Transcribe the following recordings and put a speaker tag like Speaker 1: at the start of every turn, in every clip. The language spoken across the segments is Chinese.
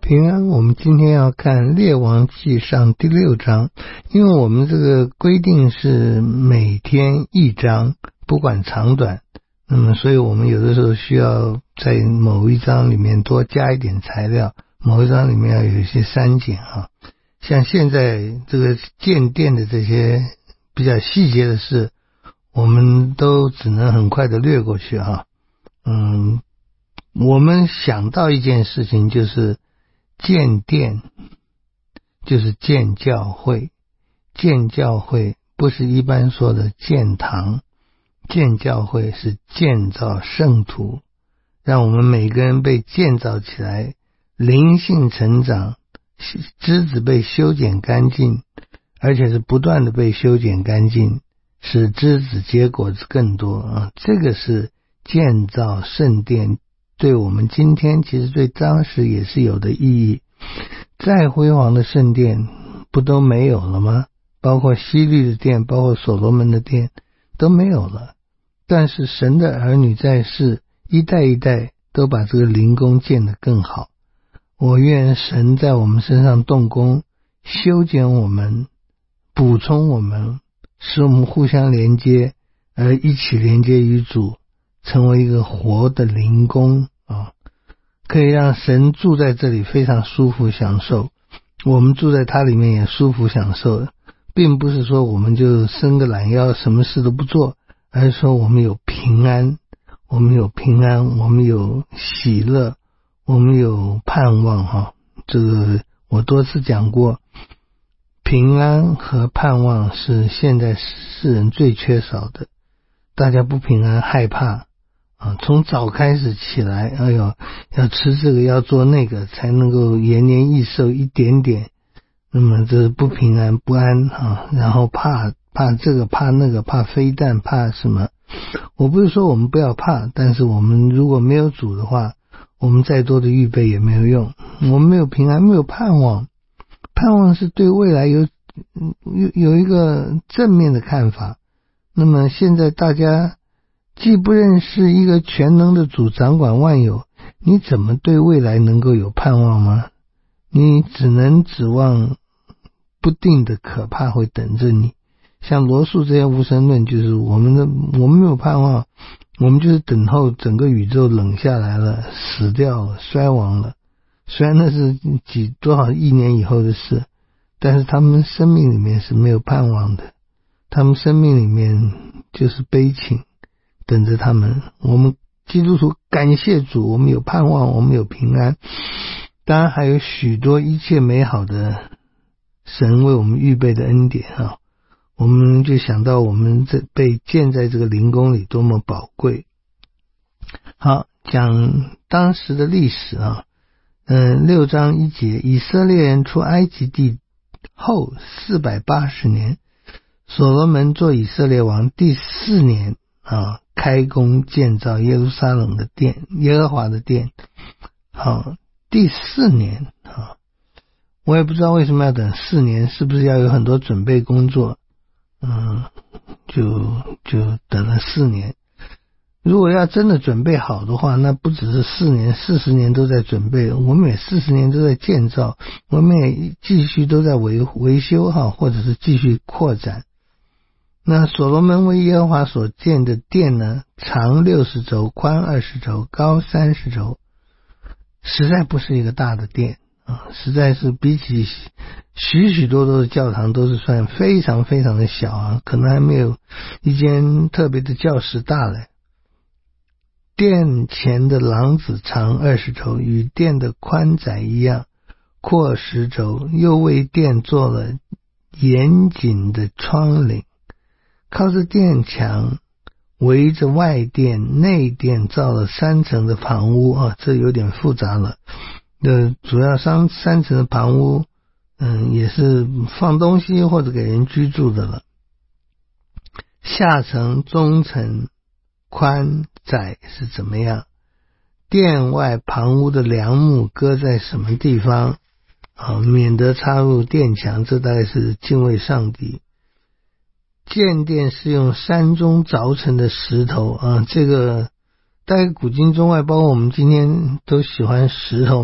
Speaker 1: 平安，我们今天要看列王纪上第6章，因为我们这个规定是每天1章，不管长短，那么所以我们有的时候需要在某一章里面多加一点材料，某一章里面要有一些删减啊。像现在这个建殿的这些比较细节的事，我们都只能很快的略过去啊。我们想到一件事情，就是建殿，就是建教会。建教会不是一般说的建堂，建教会是建造圣徒，让我们每个人被建造起来，灵性成长，枝子被修剪干净，而且是不断的被修剪干净，使枝子结果子更多啊！这个是建造圣殿，对我们今天其实对当时也是有的意义。再辉煌的圣殿不都没有了吗？包括希律的殿，包括所罗门的殿都没有了。但是神的儿女在世，一代一代都把这个灵宫建得更好。我愿神在我们身上动工，修剪我们，补充我们，使我们互相连接，而一起连接于主，成为一个活的灵宫啊，可以让神住在这里非常舒服享受，我们住在他里面也舒服享受，并不是说我们就伸个懒腰什么事都不做，而是说我们有平安，我们有平安，我们有喜乐，我们有盼望哈。这个我多次讲过，平安和盼望是现在世人最缺少的。大家不平安害怕啊，从早开始起来，哎呦，要吃这个要做那个才能够延年益寿一点点，那么这是不平安不安啊，然后怕这个怕那个，怕飞弹怕什么。我不是说我们不要怕，但是我们如果没有主的话，我们再多的预备也没有用。我们没有平安，没有盼望，盼望是对未来有一个正面的看法。那么现在大家既不认识一个全能的主掌管万有，你怎么对未来能够有盼望吗？你只能指望不定的可怕会等着你。像罗素这些无神论，就是我们没有盼望，我们就是等候整个宇宙冷下来了，死掉了，衰亡了。虽然那是多少亿年以后的事，但是他们生命里面是没有盼望的，他们生命里面就是悲情等着他们。我们基督徒感谢主，我们有盼望，我们有平安，当然还有许多一切美好的神为我们预备的恩典啊！我们就想到我们被建在这个灵宫里多么宝贵。好，讲当时的历史啊，6章1节，以色列人出埃及地后480年，所罗门做以色列王第4年啊，开工建造耶路撒冷的殿，耶和华的殿。好，第4年啊，我也不知道为什么要等4年，是不是要有很多准备工作？就等了4年。如果要真的准备好的话，那不只是4年，40年都在准备，我们也40年都在建造，我们也继续都在维修哈，或者是继续扩展。那所罗门为耶和华所建的殿呢，长60肘，宽20肘，高30肘，实在不是一个大的殿啊，实在是比起许多的教堂都是算非常非常的小啊，可能还没有一间特别的教室大嘞。殿前的廊子长20肘，与殿的宽窄一样，阔10肘，又为殿做了严谨的窗棂，靠着殿墙围着外殿内殿造了3层的旁屋啊，这有点复杂了。主要3层的旁屋也是放东西或者给人居住的了。下层、中层、宽窄是怎么样？殿外旁屋的梁木搁在什么地方啊？免得插入殿墙，这大概是敬畏上帝。建殿是用山中凿成的石头啊，这个大概古今中外，包括我们今天都喜欢石头嘛，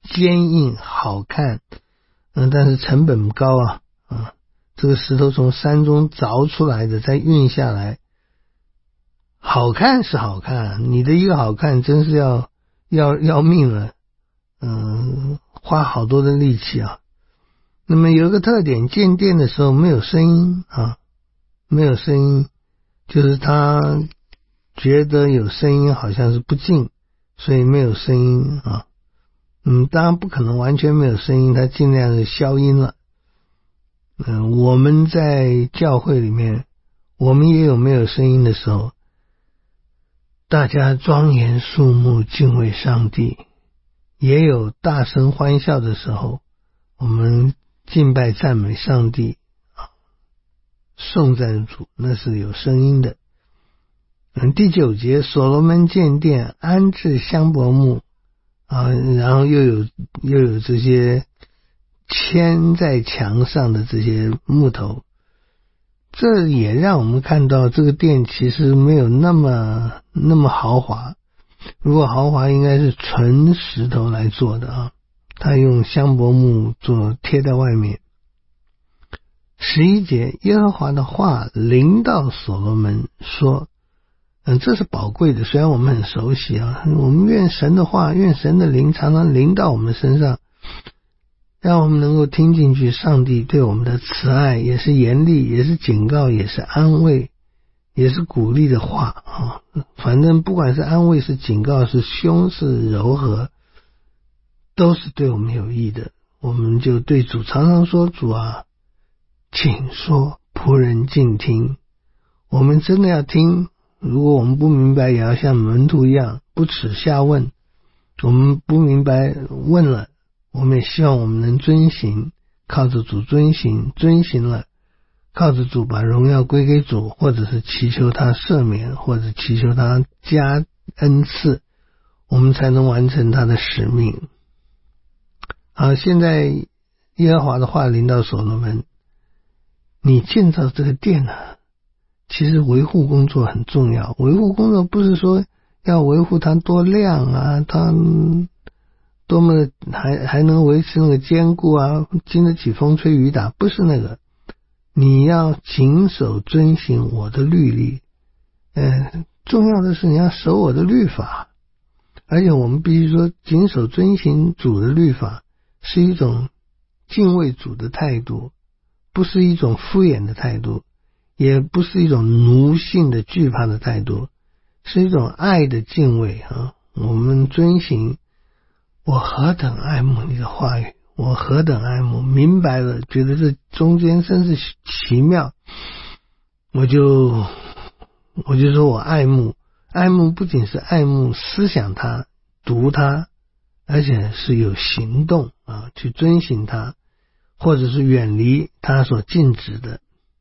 Speaker 1: 坚硬好看，但是成本高这个石头从山中凿出来的，再运下来，好看是好看，你的一个好看真是要命了，花好多的力气那么有一个特点，建殿的时候没有声音没有声音，就是他觉得有声音好像是不敬，所以没有声音当然不可能完全没有声音，他尽量的消音了。我们在教会里面，我们也有没有声音的时候，大家庄严肃穆敬畏上帝，也有大声欢笑的时候，我们敬拜赞美上帝颂赞主，那是有声音的。第9节，所罗门建殿，安置香柏木然后又有这些嵌在墙上的这些木头，这也让我们看到这个殿其实没有那么豪华，如果豪华应该是纯石头来做的他用香柏木做贴在外面。11节，耶和华的话临到所罗门说，这是宝贵的，虽然我们很熟悉我们愿神的话，愿神的灵常常临到我们身上，让我们能够听进去上帝对我们的慈爱，也是严厉，也是警告，也是安慰，也是鼓励的话反正不管是安慰是警告是凶是柔和，都是对我们有益的。我们就对主常常说，主请说，仆人静听。我们真的要听，如果我们不明白，也要像门徒一样不耻下问。我们不明白问了，我们也希望我们能遵行，靠着主遵行了，靠着主把荣耀归给主，或者是祈求他赦免，或者祈求他加恩赐，我们才能完成他的使命。现在耶和华的话临到所罗门，你建造这个殿其实维护工作很重要。维护工作不是说要维护它多亮它多么还能维持那个坚固经得起风吹雨打，不是那个。你要谨守遵行我的律例，重要的是你要守我的律法，而且我们必须说谨守遵行主的律法是一种敬畏主的态度，不是一种敷衍的态度，也不是一种奴性的惧怕的态度，是一种爱的敬畏我们遵行，我何等爱慕你的话语，我何等爱慕，明白了，觉得这中间真是奇妙，我就说我爱慕不仅是爱慕思想它读它，而且是有行动去遵行它，或者是远离它所禁止的。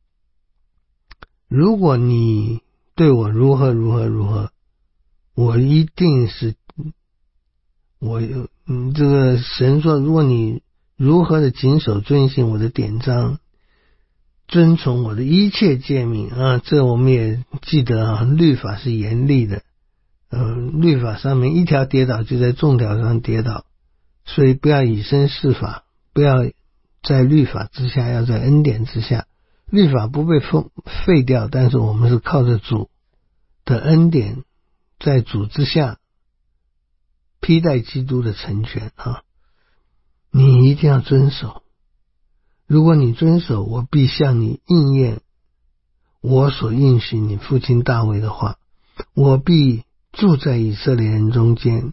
Speaker 1: 如果你对我如何，我一定是这个神说，如果你如何的谨守遵行我的典章，遵从我的一切诫命这我们也记得律法是严厉的，律法上面一条跌倒就在众条上跌倒，所以不要以身试法，不要在律法之下，要在恩典之下。律法不被废掉，但是我们是靠着主的恩典，在主之下披戴基督的成全你一定要遵守。如果你遵守，我必向你应验我所应许你父亲大卫的话，我必住在以色列人中间。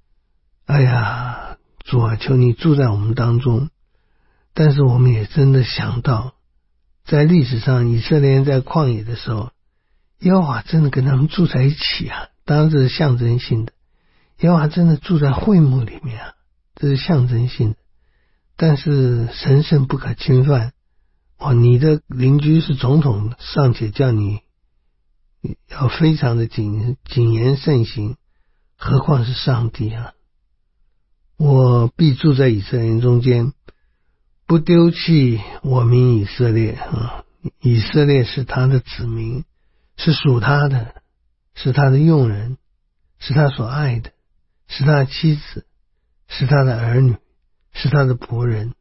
Speaker 1: 主求你住在我们当中。但是我们也真的想到，在历史上以色列人在旷野的时候，耶和华真的跟他们住在一起当然这是象征性的，耶和华真的住在会幕里面这是象征性的，但是神圣不可侵犯你的邻居是总统，尚且叫你要非常的谨言慎行，何况是上帝我必住在以色列人中间，不丢弃我民以色列以色列是他的子民，是属他的，是他的用人，是他所爱的，是他的妻子， 是他的儿女，是他的仆人。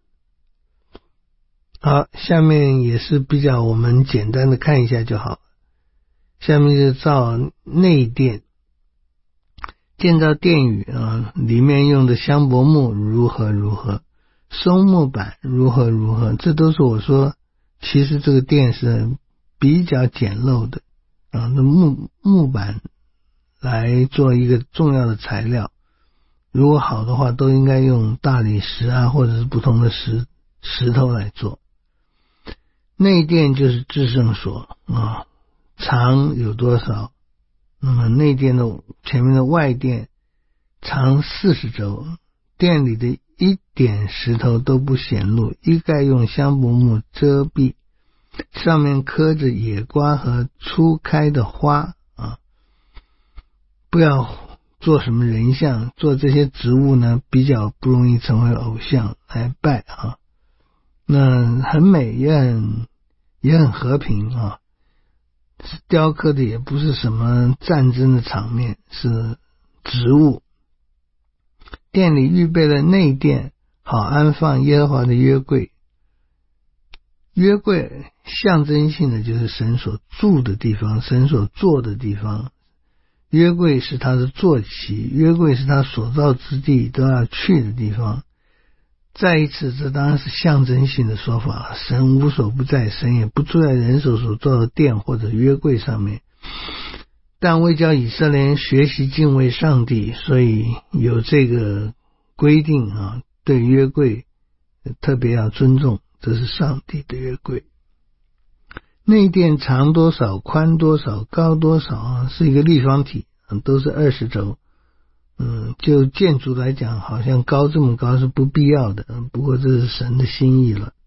Speaker 1: 好，下面也是比较我们简单的看一下就好。下面就造内殿，建造殿宇里面用的香柏木如何如何，松木板如何如何，这都是我说其实这个殿是比较简陋的那木板来做一个重要的材料，如果好的话都应该用大理石或者是不同的石头来做。内殿就是至圣所长有多少，那么内殿的前面的外殿长40肘，殿里的一点石头都不显露，一概用香柏木遮蔽，上面刻着野瓜和初开的花不要做什么人像，做这些植物呢比较不容易成为偶像来拜那很美，也很和平雕刻的也不是什么战争的场面，是植物。殿里预备了内殿，好安放耶和华的约柜。约柜象征性的就是神所住的地方，神所坐的地方。约柜是他的坐骑，约柜是他所造之地都要去的地方。再一次，这当然是象征性的说法，神无所不在，神也不住在人手所造的殿或者约柜上面。但为叫以色列人学习敬畏上帝，所以有这个规定对约柜特别要尊重，这是上帝的约柜。内殿长多少，宽多少，高多少是一个立方体都是20肘。就建筑来讲，好像高这么高是不必要的，不过这是神的心意了。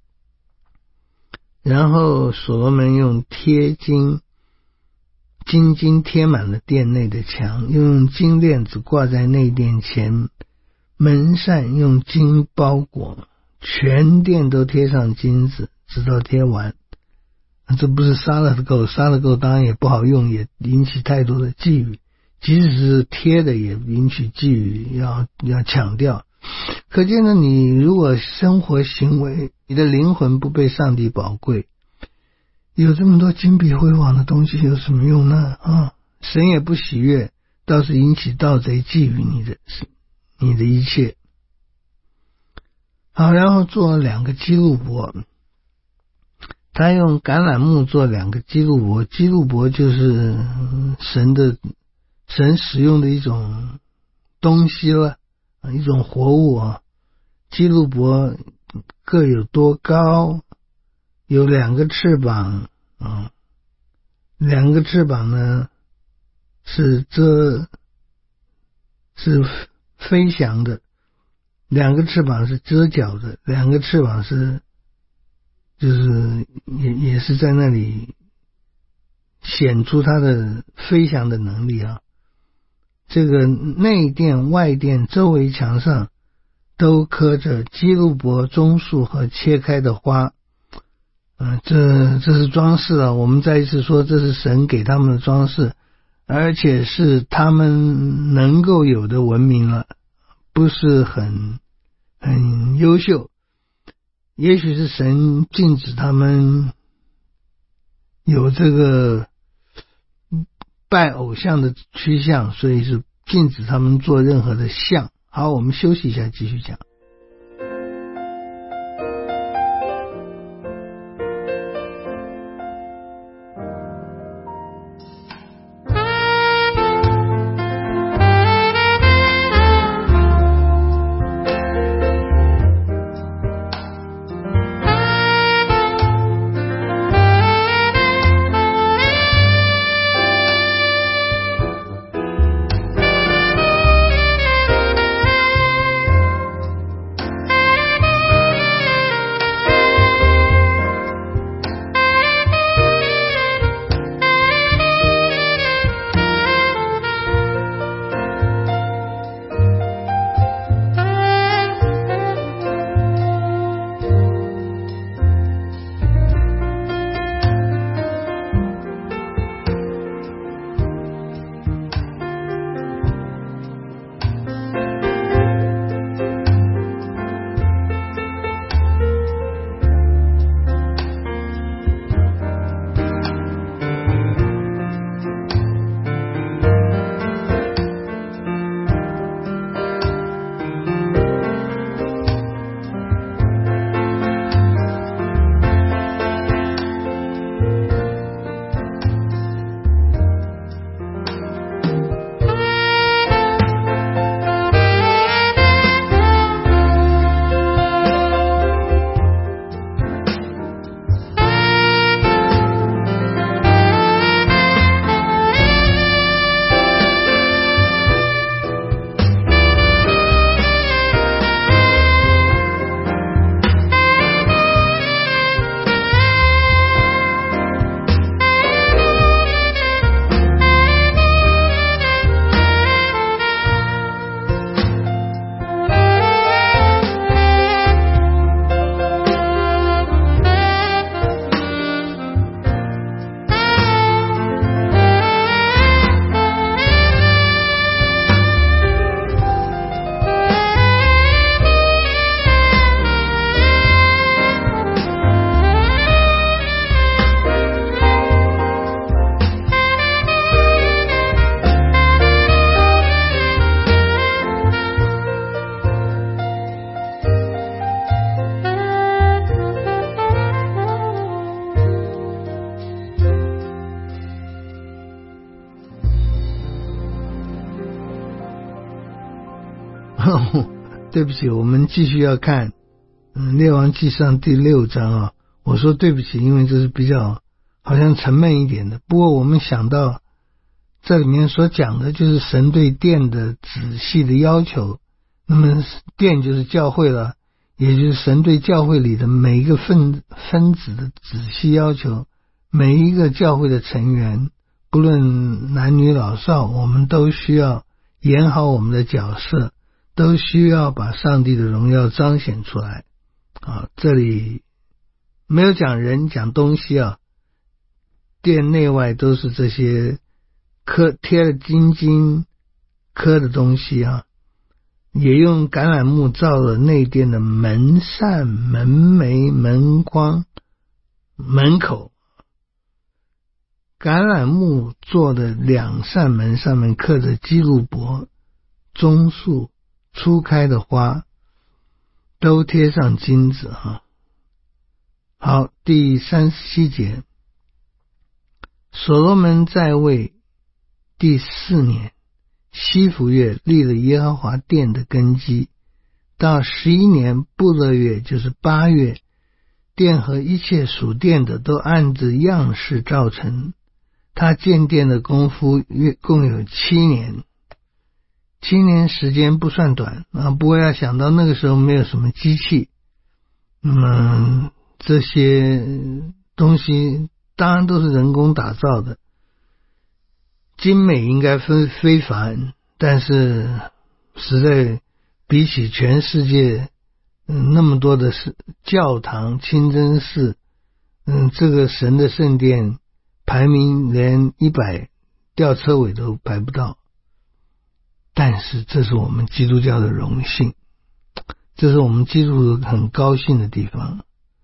Speaker 1: 然后所罗门用金金贴满了殿内的墙，又用金链子挂在内殿前，门扇用金包裹，全殿都贴上金子，直到贴完。这不是杀了够，杀了够当然也不好用，也引起太多的觊觎，即使是贴的也引起觊觎，要强调。可见呢，你如果生活行为，你的灵魂不被上帝宝贵，有这么多金碧辉煌的东西有什么用呢？神也不喜悦，倒是引起盗贼觊觎你的一切。好，然后做2个基路伯，他用橄榄木做2个基路伯，基路伯就是神使用的一种东西了，一种活物基路伯各有多高？有2个翅膀2个翅膀呢是飞翔的，2个翅膀是遮脚的，2个翅膀是就是也是在那里显出它的飞翔的能力这个内殿外殿周围墙上都刻着基路伯棕树和切开的花这是装饰我们再一次说，这是神给他们的装饰，而且是他们能够有的文明了，不是很优秀。也许是神禁止他们有这个拜偶像的趋向，所以是禁止他们做任何的像。好，我们休息一下，继续讲。 对不起，我们继续要看列王纪上第6章啊。我说对不起，因为这是比较好像沉闷一点的。不过我们想到这里面所讲的就是神对殿的仔细的要求，那么殿就是教会了，也就是神对教会里的每一个分子的仔细要求，每一个教会的成员，不论男女老少，我们都需要演好我们的角色，都需要把上帝的荣耀彰显出来啊。这里没有讲人，讲东西啊，殿内外都是这些贴了金刻的东西啊，也用橄榄木造了内殿的门扇、门楣、门框、门口。橄榄木做的2扇门上面刻着基路伯、棕树、初开的花，都贴上金子啊。好，第37节，所罗门在位第4年，西弗月立了耶和华殿的根基，到11年布勒月，就是8月，殿和一切属殿的都按着样式造成。他建殿的功夫共有7年，7年时间不算短啊。不过要想到那个时候没有什么机器，那么这些东西当然都是人工打造的，精美应该非凡，但是实在比起全世界那么多的教堂、清真寺，这个神的圣殿排名连100吊车尾都排不到。但是这是我们基督教的荣幸，这是我们基督徒很高兴的地方，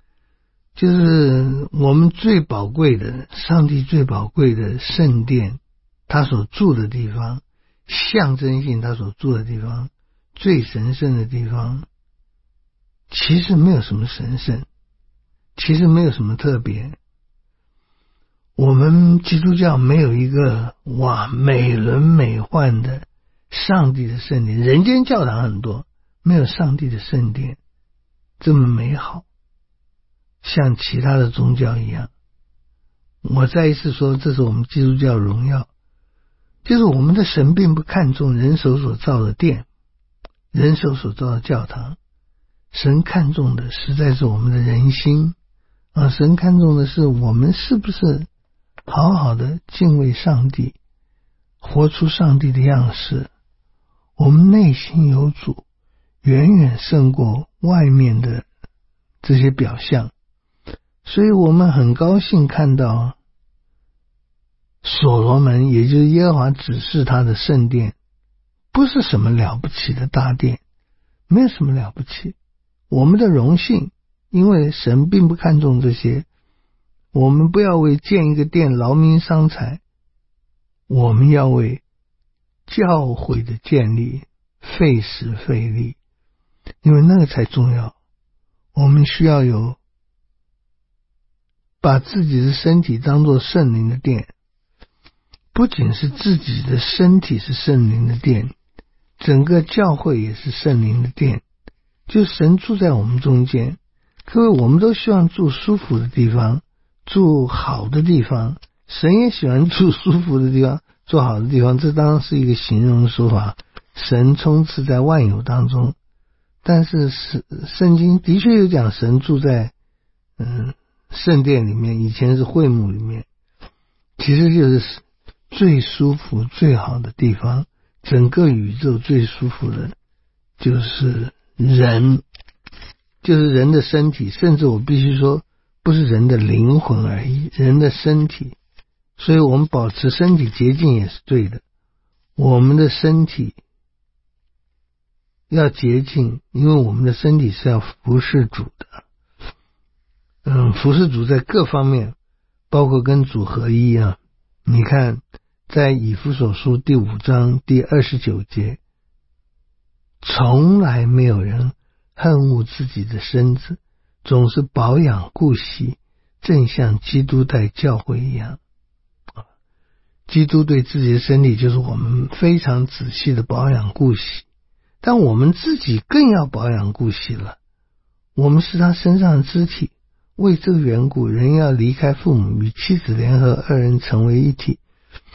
Speaker 1: 就是我们最宝贵的，上帝最宝贵的圣殿，他所住的地方，象征性他所住的地方，最神圣的地方，其实没有什么神圣，其实没有什么特别。我们基督教没有一个美轮美奂的上帝的圣殿，人间教堂很多，没有上帝的圣殿这么美好，像其他的宗教一样。我再一次说，这是我们基督教荣耀，就是我们的神并不看重人手所造的殿，人手所造的教堂，神看重的实在是我们的人心啊！神看重的是我们是不是好好的敬畏上帝，活出上帝的样式，我们内心有主，远远胜过外面的这些表象。所以我们很高兴看到所罗门，也就是耶和华指示他的圣殿，不是什么了不起的大殿，没有什么了不起，我们的荣幸，因为神并不看重这些。我们不要为建一个殿劳民伤财，我们要为教会的建立费时费力，因为那个才重要。我们需要有把自己的身体当作圣灵的殿，不仅是自己的身体是圣灵的殿，整个教会也是圣灵的殿，就神住在我们中间。各位，我们都希望住舒服的地方，住好的地方，神也喜欢住舒服的地方，住好的地方，这当然是一个形容说法。神充斥在万有当中，但是圣经的确有讲神住在圣殿里面，以前是会幕里面，其实就是最舒服最好的地方。整个宇宙最舒服的就是人，就是人的身体，甚至我必须说不是人的灵魂而已，人的身体。所以我们保持身体洁净也是对的，我们的身体要洁净，因为我们的身体是要服侍主的。服侍主在各方面，包括跟主合一啊。你看在以弗所书第5章第29节，从来没有人恨恶自己的身子，总是保养顾惜，正像基督待教会一样。基督对自己的身体就是我们非常仔细的保养顾惜， 但我们自己更要保养顾惜了。我们是他身上的肢体，为这个缘故，人要离开父母，与妻子联合，二人成为一体。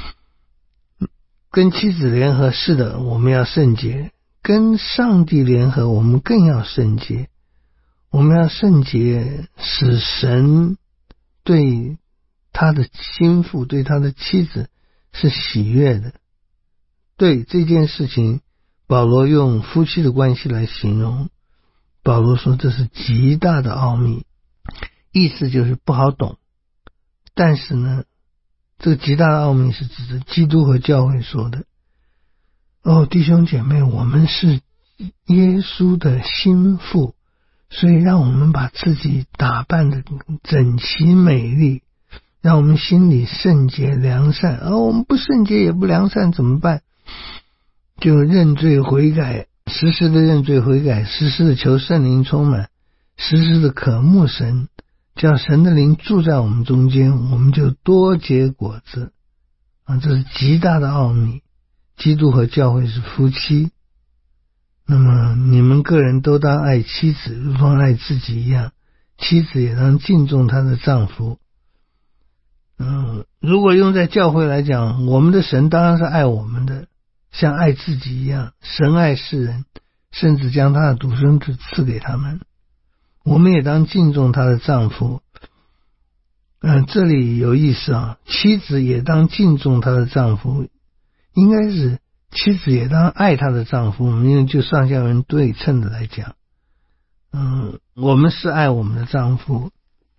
Speaker 1: 跟妻子联合，是的，我们要圣洁；跟上帝联合，我们更要圣洁。我们要圣洁，使神对他的心腹，对他的妻子是喜悦的。对这件事情，保罗用夫妻的关系来形容。保罗说这是极大的奥秘，意思就是不好懂。但是呢，这个极大的奥秘是指着基督和教会说的。弟兄姐妹，我们是耶稣的心腹，所以让我们把自己打扮得整齐美丽，让我们心里圣洁良善。我们不圣洁也不良善怎么办？就认罪悔改，时时的认罪悔改，时时的求圣灵充满，时时的渴慕神，叫神的灵住在我们中间，我们就多结果子。这是极大的奥秘。基督和教会是夫妻，那么你们个人都当爱妻子，如同爱自己一样，妻子也当敬重她的丈夫。如果用在教会来讲，我们的神当然是爱我们的，像爱自己一样。神爱世人，甚至将他的独生子赐给他们。我们也当敬重他的丈夫。这里有意思啊，妻子也当敬重她的丈夫，应该是妻子也当爱她的丈夫，因为就上下文对称的来讲。我们是爱我们的丈夫，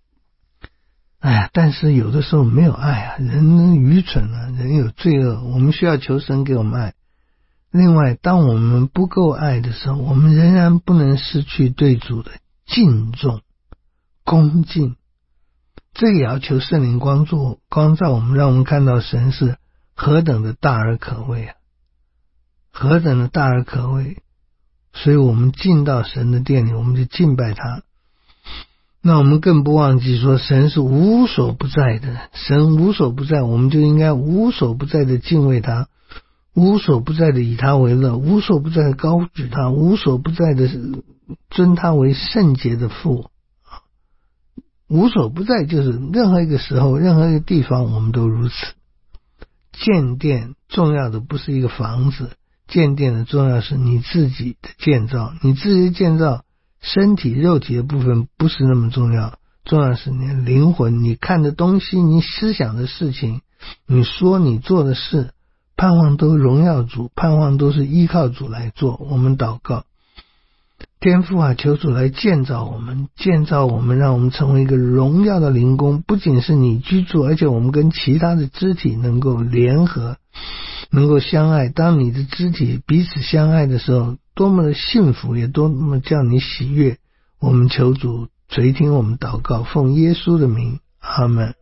Speaker 1: 但是有的时候没有爱啊，人愚蠢啊，人有罪恶，我们需要求神给我们爱。另外，当我们不够爱的时候，我们仍然不能失去对主的敬重恭敬。这个也要求圣灵光照我们，让我们看到神是何等的大而可畏啊，何等的大而可畏。所以我们进到神的殿里，我们就敬拜他。那我们更不忘记说，神是无所不在的，神无所不在，我们就应该无所不在的敬畏他，无所不在的以他为乐，无所不在的高举他，无所不在的尊他为圣洁的父。无所不在就是任何一个时候，任何一个地方，我们都如此。建殿重要的不是一个房子，建殿的重要是你自己的建造。你自己的建造，身体肉体的部分不是那么重要，重要是你的灵魂，你看的东西，你思想的事情，你说你做的事，盼望都荣耀主，盼望都是依靠主来做。我们祷告，天父啊，求主来建造我们，让我们成为一个荣耀的灵宫，不仅是你居住，而且我们跟其他的肢体能够联合，能够相爱。当你的肢体彼此相爱的时候，多么的幸福，也多么叫你喜悦。我们求主垂听我们祷告，奉耶稣的名，阿们。